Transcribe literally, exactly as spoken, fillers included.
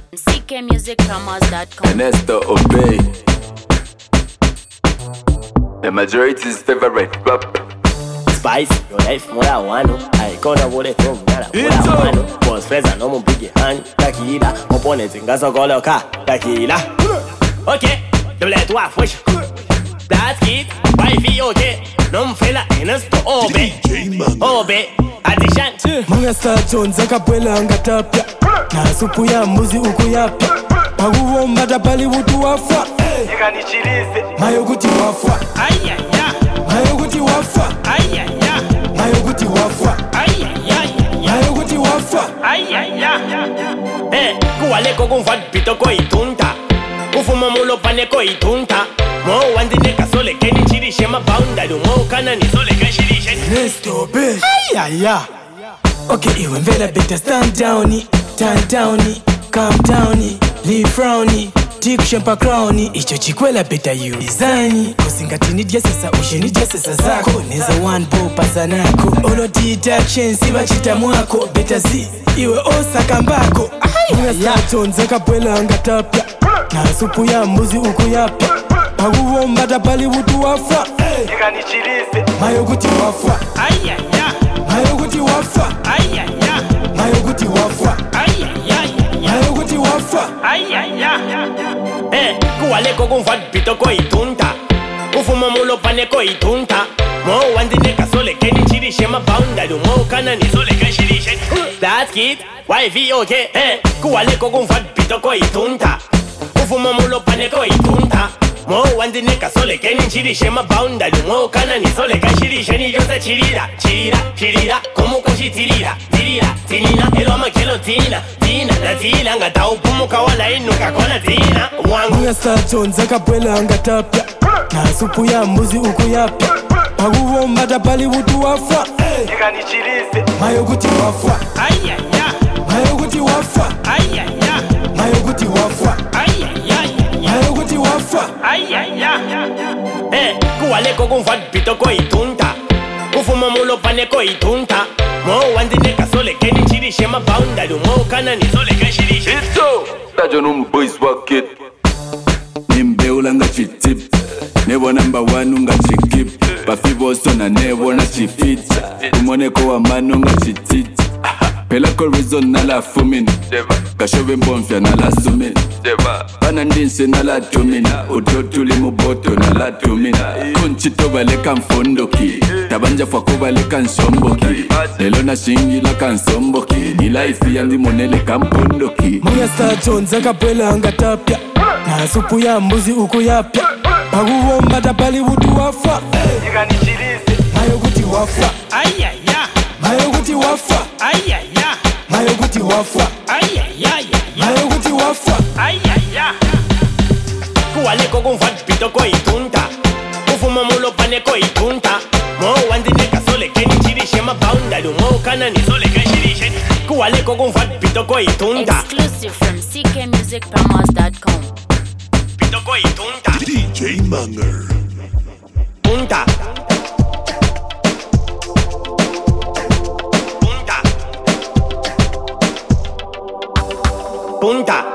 C K music promos dot com. Ernesto Obey. The majority's favorite pop. Spice, your life mola wano. I gonna wole from yara mola wano. Boss Freza no mo big hand. Takila, opponent ngaso koloka. Takila. Okay, double toi fresh. That's it. Wifey okay. No mfela Ernesto Obey. Obey. Addition. Mga Star Jones akapwela ngatapya. Na supu ya mbuzi ukuyapya. Paguwo madabali wutu wafa. Nikanichilize. Mayo kuti wafa. Ayaya. Mayo kuti wafa. Ayaya. Mayo kuti wafa. Ayaya. Mayo kuti wafa. Ayaya. Eh, kuwale kokumva pitoko itunta. Kufuma mulo paneko itunta. Mo wandine kasole keni chirishe mabounda. Mo kana ni sole kashirishe. Ernesto Obey. Ayaya. Okay, iwe mvela better stand down, stand down, calm down, leave frowny, tick shempa crowny. Icho chikwela better you design. Kusingatini dia sasa usheni dia sasa zako. Neza one bo pasanako. Olo deduction siba chita mwako. Better zi, iwe osa kambako. Mga Star Jones akapwela ngatapya. Na supu ya mbuzi ukuyapya. Paguwo madabali wutu wafa. Nikanichilize. Mayo kuti wafa. Ayaya. Mayo kuti wafa. Ayaya. Mayo kuti wafa. Ayaya. Mayo kuti wafa. Ayaya. Eh, kuwale kokumva pitoko itunta. Kufuma mulo paneko itunta. Mo wandine kasole keni chirishe mabounda. Mo kana ni sole kashirishe. That's it. Wifey okay. Eh, kuwale kokumva pitoko itunta. Kufuma mulo paneko itunta. Mo wandine kasole keni chirishe mabounda. Mo kana ni sole kashirishe ni yose chirira. Chirira, chirira, como kushitirira. Tirira, tinina, elo amakelo tina. Tina, na tina, ngata upumuka wala inuka kona tina. Wangu. Mga Star Jones akapwela ngatapya. Na supu ya mbuzi ukuyapya. Paguwo madabali wutu wafa. Nikanichilize. Mayo kuti wafa. Ayaya. Mayo kuti wafa. Ayaya. Mayo kuti wafa. Ayaya. Mayo kuti wafa. Ayaya. Eh, kuwale kokumva pitoko itunta. Kufuma mulo paneko itunta. Mo wandine kasole keni chirishe mabounda. Mo kana ni sole kashirishe. It's so. Tajo no boys work it. Nimbeula nga chitip. Never number one unga chikip. Bafibo sona never na chifit. Umoneko wa manu nga chitit. Pela ko reason na la fumin. Kashove mbonfya na la sumin. Bana ndinse na la tumina. Utotuli muboto na la tumina. Kunchito baleka mfondoki. Tabanja fwako baleka nsomboki. Lelo na shingi la kansomboki. Ni life yandi monele kampondoki. Mga Star Jones akapwela ngatapya. Na supu ya mbuzi ukuyapya. Paguwo madabali wutu wafa. Nikanichilize. Mayo kuti wafa. Ayaya. Mayo kuti wafa. Ayaya. Mayo kuti wafa. Ayaya. Mayo kuti wafa. Ayaya. Kuwale kokumva pitoko itunta. Kufuma mulo paneko itunta. Mo wandine kasole keni chirishe mabounda. Mo kana ni sole kashirishe. Kuwale kokumva pitoko itunta. Exclusive from C K music promos dot com. Pitoko itunta. D J Manger. Punta. Punta. Punta.